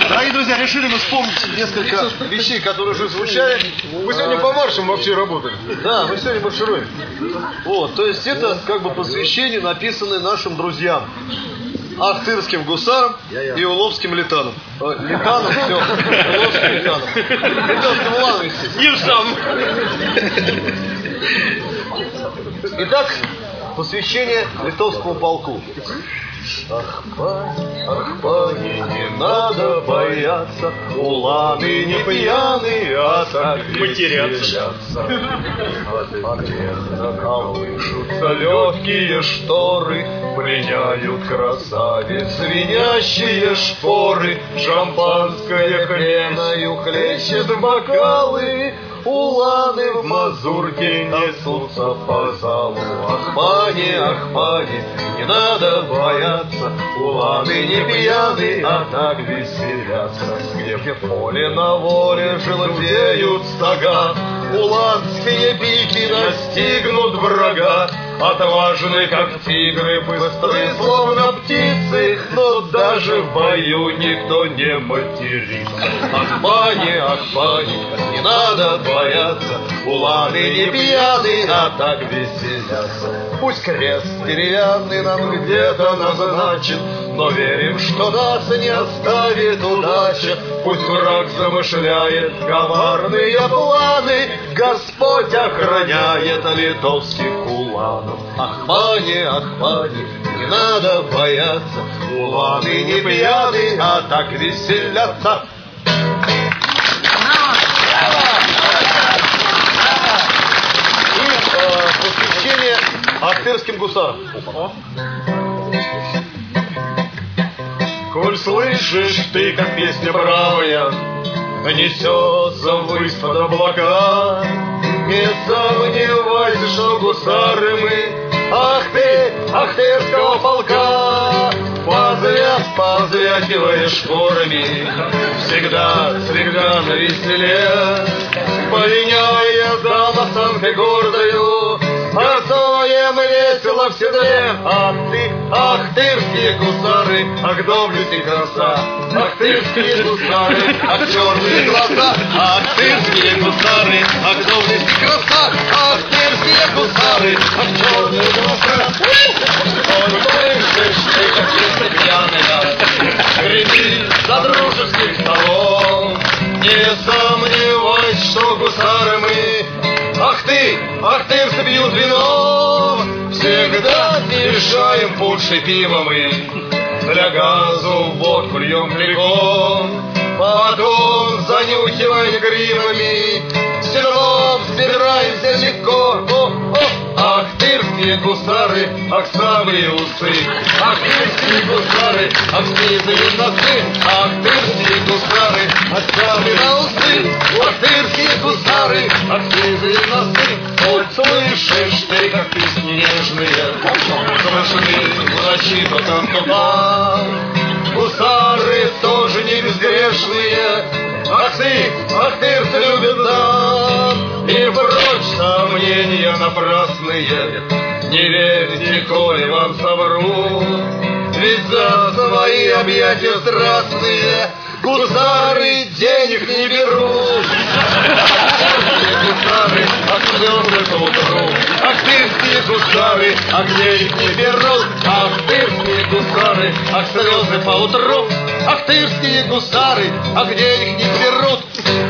Дорогие друзья, решили мы вспомнить несколько вещей, которые уже звучали. Мы сегодня по маршам вообще работали. Да, мы сегодня маршируем. Вот, то есть это как бы посвящение, написанное нашим друзьям. Ахтырским гусарам и уловским летанам. Летанам, все. Уловским летанам. Летанским уланам, естественно. Итак, посвящение литовскому полку. Ах, пани, не надо бояться, уланы не пьяные, а так матерятся. Колышутся легкие шторы, пленяют красавиц звенящие шпоры, шампанское пеною хлещет бокалы. Уланы в мазурке несутся по залу. Ах, пани, не надо бояться, уланы не пьяны, а так веселятся. Где в поле на воле желтеют стога, уланские пики настигнут врага. Отважны, как тигры, быстрые, словно птицы, но даже в бою никто не матерится. Ах, пани, не надо бояться, уланы не пьяны, а так веселятся. Пусть крест деревянный нам где-то назначен, но верим, что нас не оставит удача. Пусть враг замышляет коварные планы, Господь охраняет литовских уланов. Ах, пани, не надо бояться, уланы не пьяны, а так веселятся. Посвящение ахтырским гусарам. Коль слышишь ты, как песня бравая несется ввысь под облака, не сомневайся, что гусары мы ахтырского полка. Позвякивая шпорами, всегда навеселе, полиняя за осанкой гордою, горцуем весело в седле. Ахтырские гусары, ах, доблесть и краса, ахтырские гусары, ах, черные глаза, ахтырские гусары, ах, доблесть и краса, ахтырские гусары, ах, черные глаза. Ой, слышишь ты, как песня пьяная, греби за дружеских столов, не сомневайся, что гусары мы, ахтырцы пьют вино, всегда мешаем пунши пива мы, для газу водку льем легко, потом занюхивая гривами, седлом взбираемся легко. Ахтырские гусары, ах, самые усы, ахтырские гусары, ах, снизые носы, ахтырские гусары, ах, самые усы, ахтырские гусары, ах, снизые носы. Вот слышишь ты, как песни нежные, слышны в ночи то там, то там. Гусары тоже не безгрешные, ахтырцы любят нам. И прочь сомнения напрасные, не верьте, коли вам совру, ведь за свои объятия страстные гусары денег не берут. Ахтырские гусары, ах, слезы по утру, ахтырские гусары, ах, денег не берут. Ахтырские гусары, ах, слезы по утру, ахтырские гусары, ах, денег не берут.